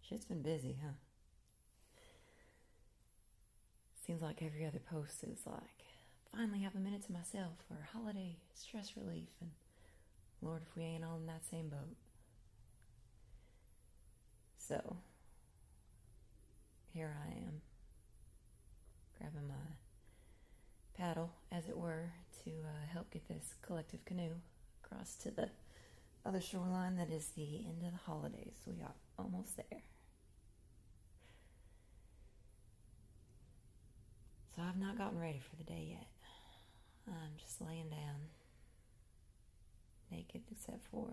Shit's been busy, huh? Seems like every other post is like, finally have a minute to myself, or holiday stress relief, and Lord, if we ain't all in that same boat. So, here I am, grabbing my paddle, as it were, to help get this collective canoe across to the other shoreline that is the end of the holidays. We are almost there. So I've not gotten ready for the day yet. I'm just laying down, naked except for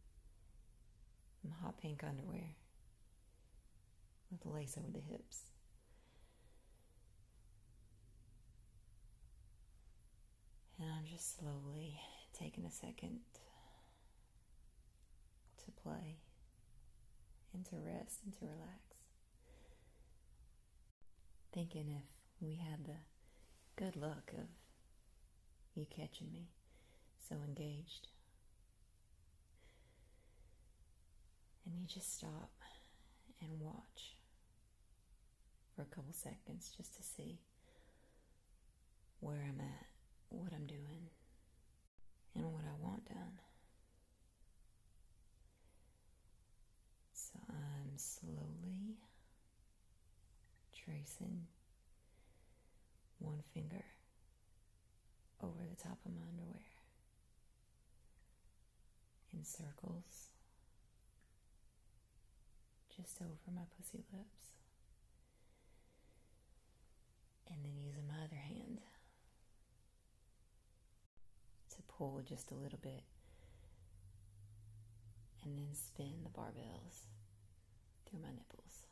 my hot pink underwear with lace over the hips. And I'm just slowly taking a second to play and to rest and to relax. Thinking if we had the good luck of you catching me so engaged, and you just stop and watch for a couple seconds just to see where I'm at, what I'm doing, and what I want done. So I'm slowly tracing one finger over the top of my underwear in circles just over my pussy lips, and then using my other hand to pull just a little bit and then spin the barbells through my nipples.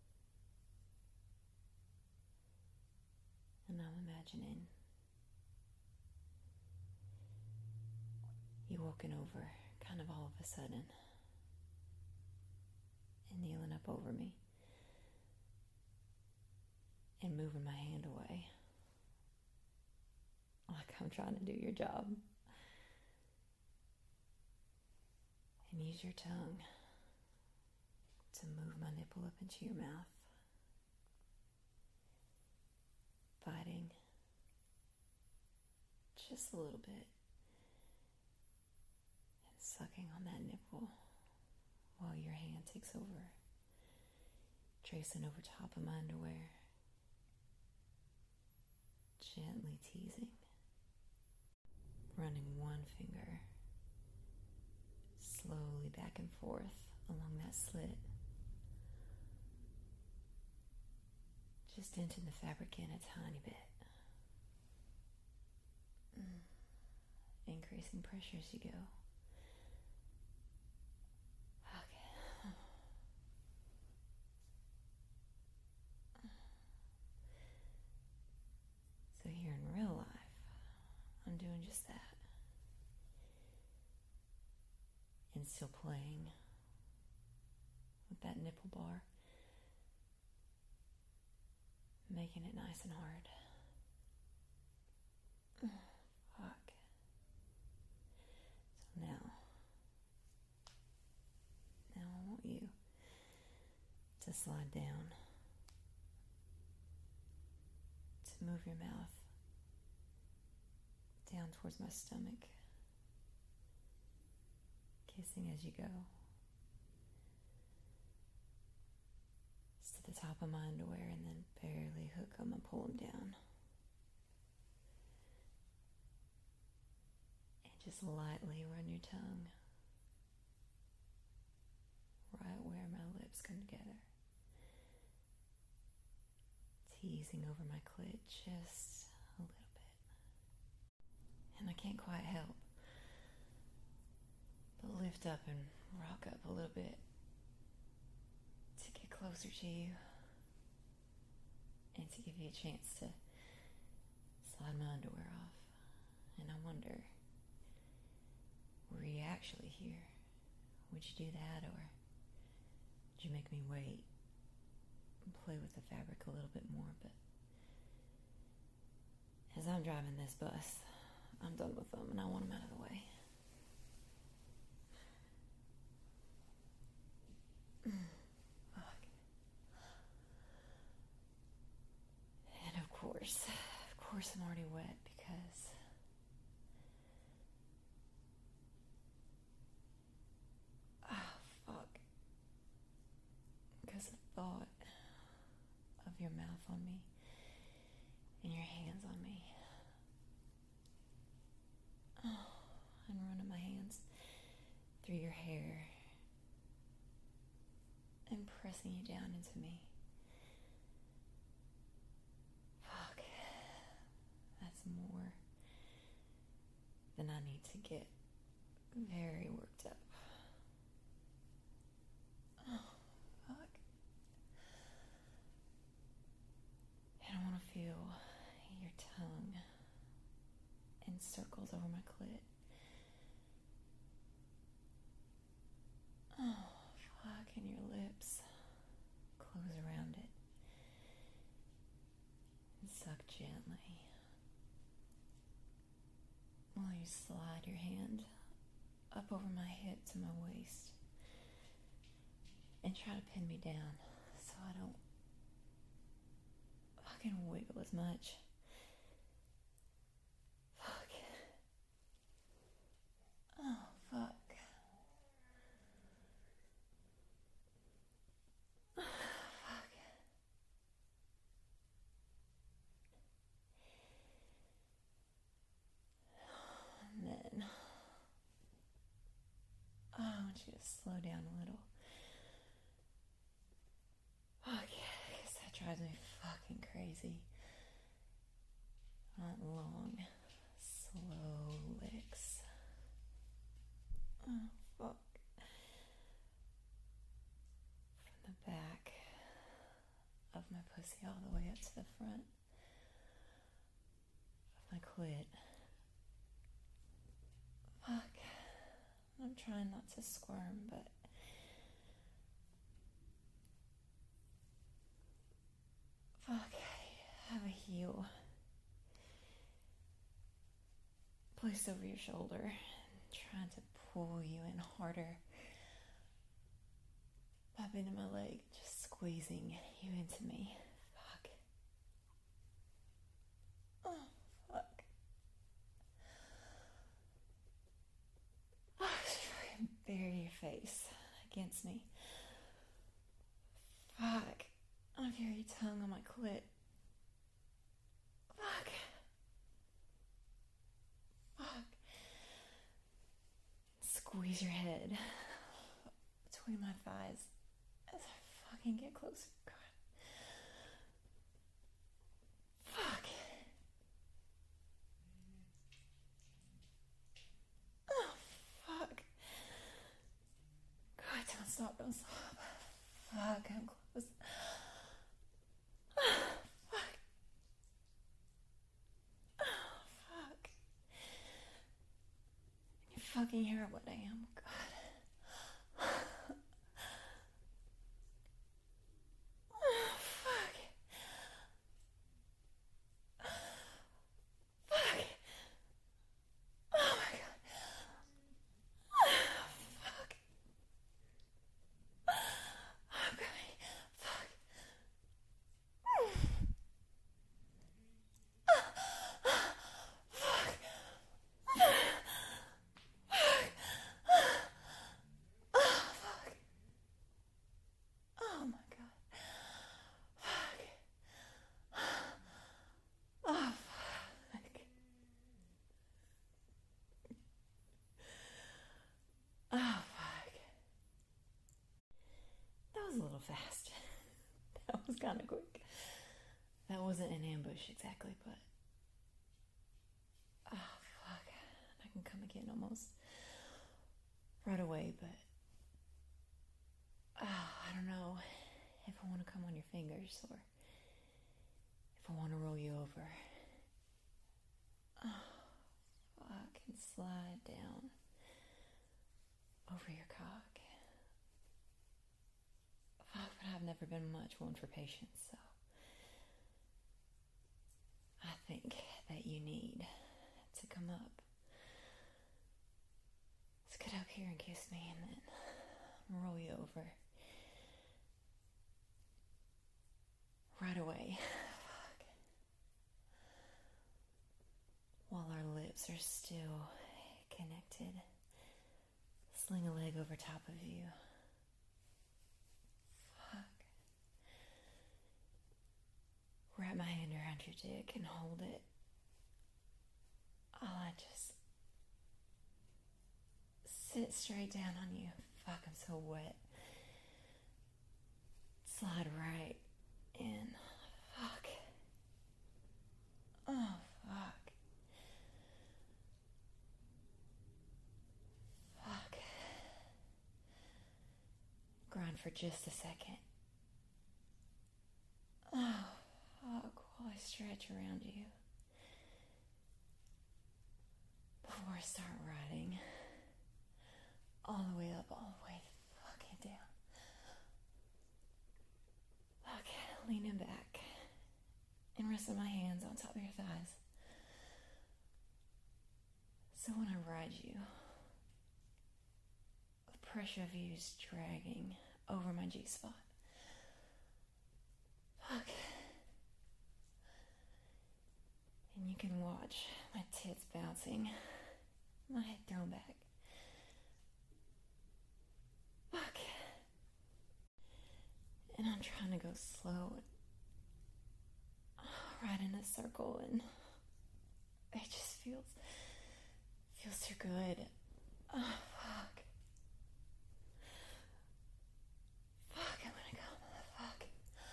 And I'm imagining you walking over kind of all of a sudden and kneeling up over me and moving my hand away like I'm trying to do your job. And use your tongue to move my nipple up into your mouth, biting just a little bit and sucking on that nipple while your hand takes over, tracing over top of my underwear, gently teasing, running one finger slowly back and forth along that slit, just inching the fabric in a tiny bit, increasing pressure as you go. Okay. So here in real life, I'm doing just that. And still playing with that nipple bar, making it nice and hard. Fuck. So now I want you to slide down, to move your mouth down towards my stomach, kissing as you go. Just to the top of my underwear, and then barely hook them and pull them down. And just lightly run your tongue right where my lips come together, teasing over my clit just a little bit. And I can't quite help but lift up and rock up a little bit to get closer to you and to give you a chance to slide my underwear off. And I wonder, were you actually here? Would you do that, or would you make me wait and play with the fabric a little bit more? But as I'm driving this bus, I'm done with them and I want them out of the way. Fuck. course, I'm already wet because fuck. Because the thought of your mouth on me and your hands on me. And running my hands through your hair and pressing you down into me. Fuck. That's more than I need to get very worked up. Oh, fuck. And I want to feel your tongue in circles over my clit. Oh, fuck, and your lips close around it and suck gently while you slide your hand up over my hip to my waist and try to pin me down so I don't fucking wiggle as much. Fuck. Oh, fuck. And then I want you to slow down a little. Fuck, because that drives me fucking crazy. I want long, slow licks. Oh, fuck. From the back of my pussy all the way up to the front of my clit. Fuck. I'm trying not to squirm, but fuck, I have a heel placed over your shoulder, trying to pull you in harder by bending my leg, just squeezing you into me. Fuck. Oh, fuck. Oh, try and bury your face against me. Fuck. I feel your tongue on my clit. Fuck. Fuck. Squeeze your head between my thighs as I fucking get closer. God. Fuck. Oh, fuck. God, don't stop, don't stop. Fuck, I'm close. Fuck. Oh, fuck. You fucking hear what I am. God. Oh, fuck. Fuck. Oh my God. Fuck. Okay. Fuck. Oh my God. Fuck. Oh fuck. Oh fuck. That was a little fast. That was kind of quick. That wasn't an ambush exactly, but oh fuck. I can come again almost right away, but I don't know if I want to come on your fingers or if I want to roll you over. Oh, fuck, and slide down over your cock. Fuck, but I've never been much one for patience, so I think that you need to come up. Let's get up here and kiss me and then roll you over. Right away. Fuck. hips are still connected. Sling a leg over top of you. Fuck. Wrap my hand around your dick and hold it. I just sit straight down on you. Fuck, I'm so wet. Slide right in. Fuck. Oh, fuck. Fuck. Grind for just a second. Oh, fuck, while I stretch around you. Before I start riding. All the way up, all the way fucking down. Fuck, leaning back. And resting my hands on top of your thighs. So when I ride you, the pressure of you is dragging over my G-spot. Fuck. And you can watch my tits bouncing, my head thrown back. Fuck. And I'm trying to go slow, right in a circle, and it just feels too good. Oh, fuck. Fuck, I'm gonna go. Fuck.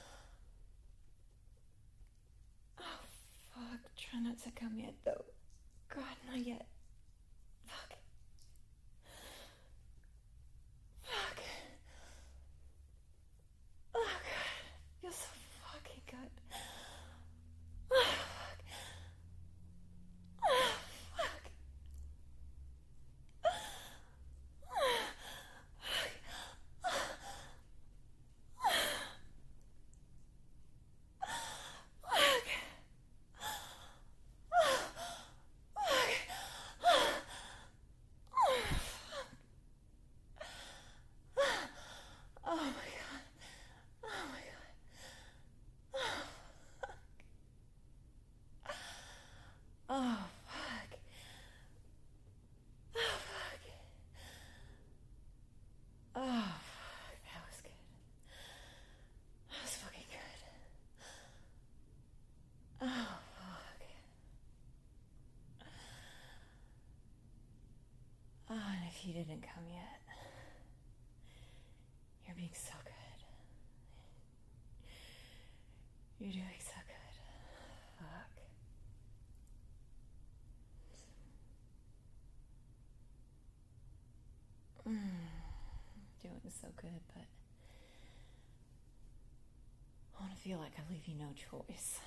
Oh, fuck. Try not to come yet, though. God, not yet. Fuck. Fuck. Oh, God. Feels so fucking good. Oh, fuck. Oh, fuck. If you didn't come yet, you're being so good. You're doing so good. Fuck. Doing so good, but I want to feel like I leave you no choice.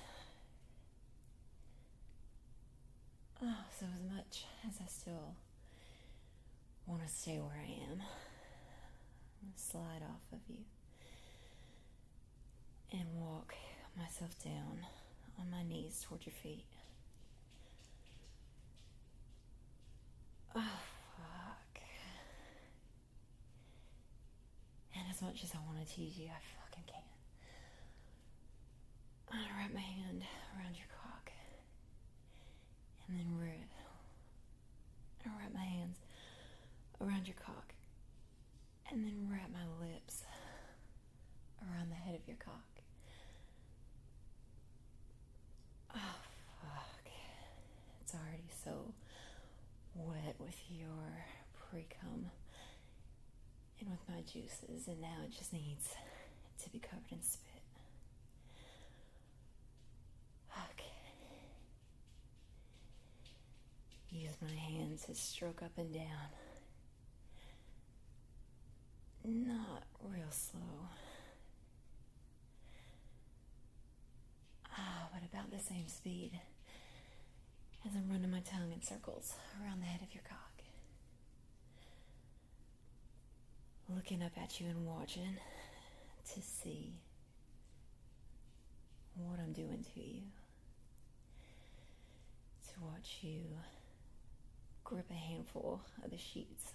Oh, so as much as I still want to stay where I am, I'm going to slide off of you and walk myself down on my knees toward your feet. Oh, fuck. And as much as I want to tease you, I fucking can't. I'm going to wrap my hand around your cock and then wrap my hands around your cock, and then wrap my lips around the head of your cock. Oh, fuck. It's already so wet with your pre-cum and with my juices, and now it just needs to be covered in spit. Fuck. Use my hands to stroke up and down. Not real slow. But about the same speed as I'm running my tongue in circles around the head of your cock. Looking up at you and watching to see what I'm doing to you. To watch you grip a handful of the sheets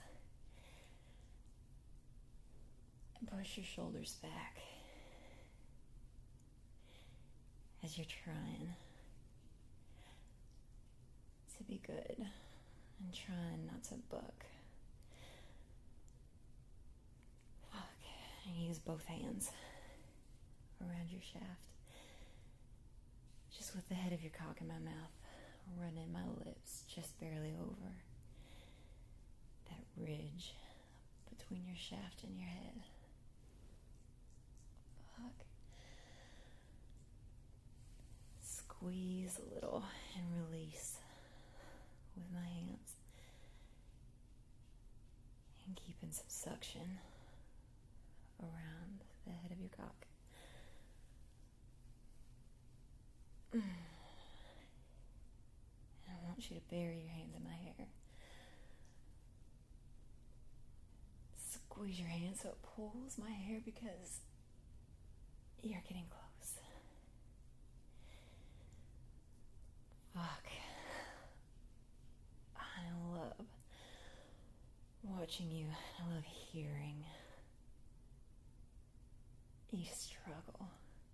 and push your shoulders back as you're trying to be good and trying not to buck. Fuck. I use both hands around your shaft, just with the head of your cock in my mouth, running my lips just barely over that ridge between your shaft and your head. Fuck. Squeeze a little and release with my hands, and keeping some suction around the head of your cock. And I want you to bury your hands in my hair. Squeeze your hand so it pulls my hair because you're getting close. Fuck. I love watching you. I love hearing you struggle.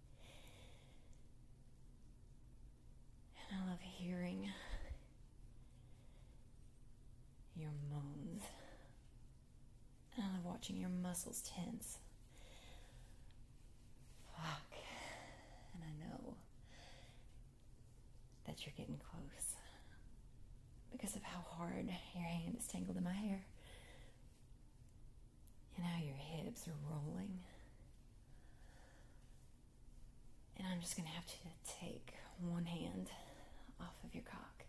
And I love hearing your moans. And I love watching your muscles tense. Fuck. And I know that you're getting close because of how hard your hand is tangled in my hair and how your hips are rolling. And I'm just gonna have to take one hand off of your cock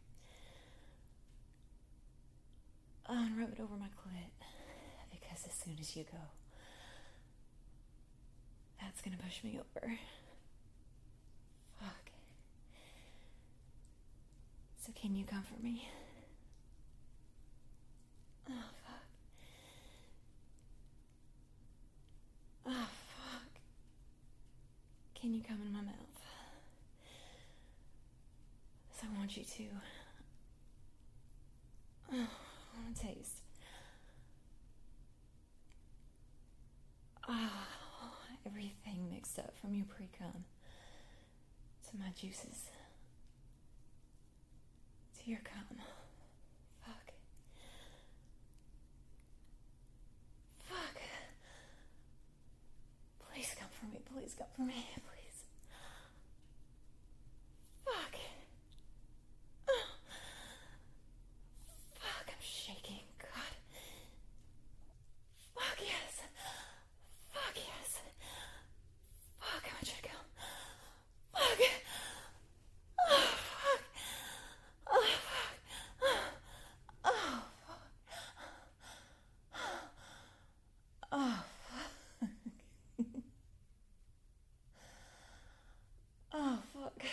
and rub it over my clit, because as soon as you go, that's gonna push me over. Fuck. So can you comfort me? Oh, fuck. Oh, fuck. Can you come in my mouth? So I want you to. Oh, I want to taste. Oh, everything mixed up from your pre-cum to my juices to your cum. Fuck. Fuck. Please come for me. Please come for me. Please. Fuck. Oh. Fuck, I'm shaking. God. Fuck yes. Fuck yes. Fuck, I want you to go. Fuck. Oh, fuck. Oh, fuck. Oh, fuck. Oh, fuck. Oh, fuck.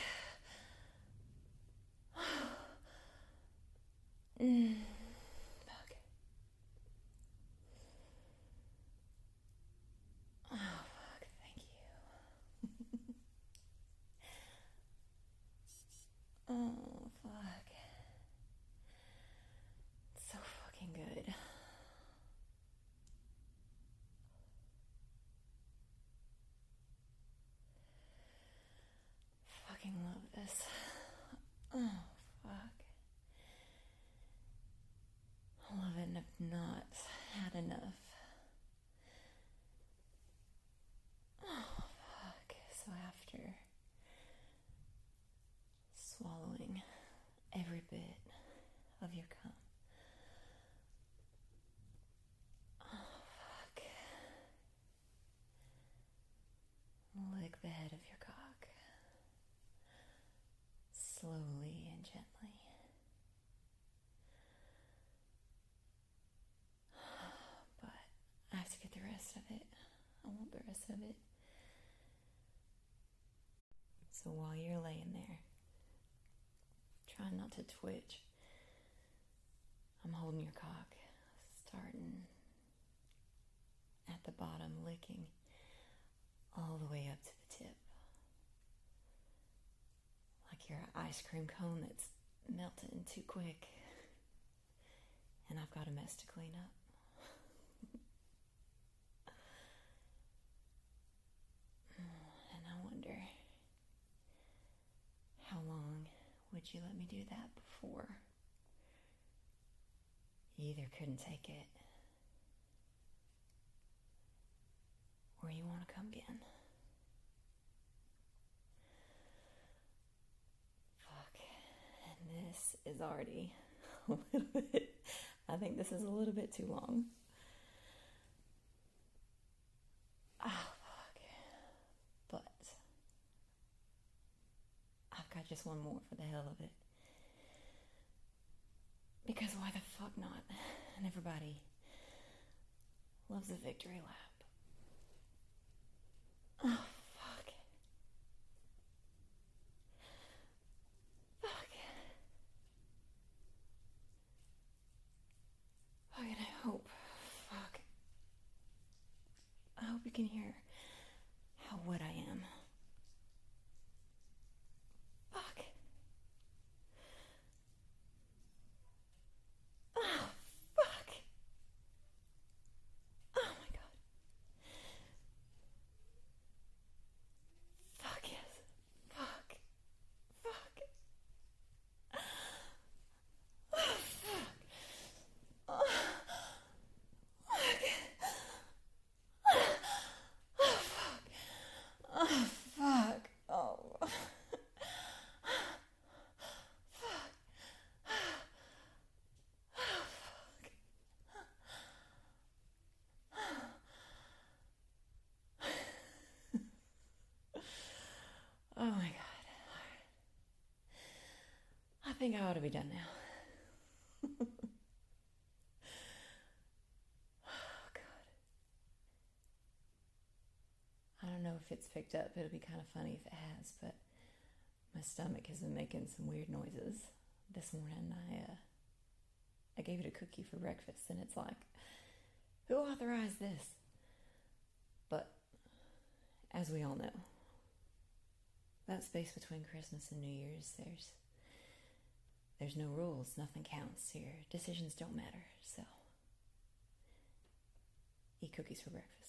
Fuck. Oh, fuck. Thank you. Oh, fuck. It's so fucking good. Fucking love this. Oh, fuck. I love it and I've not had enough. Oh, fuck. So after swallowing every bit of your cum, oh, fuck. Lick the head of your cock. Slowly and gently. But I have to get the rest of it. I want the rest of it. So while you're laying there, trying not to twitch, I'm holding your cock, starting at the bottom, licking all the way up to the tip. Like you're an ice cream cone that's melting too quick. And I've got a mess to clean up. And I wonder, how long would you let me do that before You either couldn't take it, or you want to come again. Fuck. And this is already a little bit, I think this is a little bit too long. Oh, fuck. But I've got just one more for the hell of it. Because why the fuck not? And everybody loves a victory lap. Oh, fuck. Fuck. Fucking I hope. Fuck. I hope you can hear how wet I am. Fuck. Oh, fuck. Oh my god. Fuck yes. Fuck. Fuck. Oh, fuck. Oh, fuck. Oh, fuck. Oh. Oh my god. I think I ought to be done now. Oh god. I don't know if it's picked up. It'll be kind of funny if it has, but my stomach has been making some weird noises. This morning I gave it a cookie for breakfast, and it's like, who authorized this? But as we all know, that space between Christmas and New Year's, there's no rules, nothing counts. Your decisions don't matter, so eat cookies for breakfast.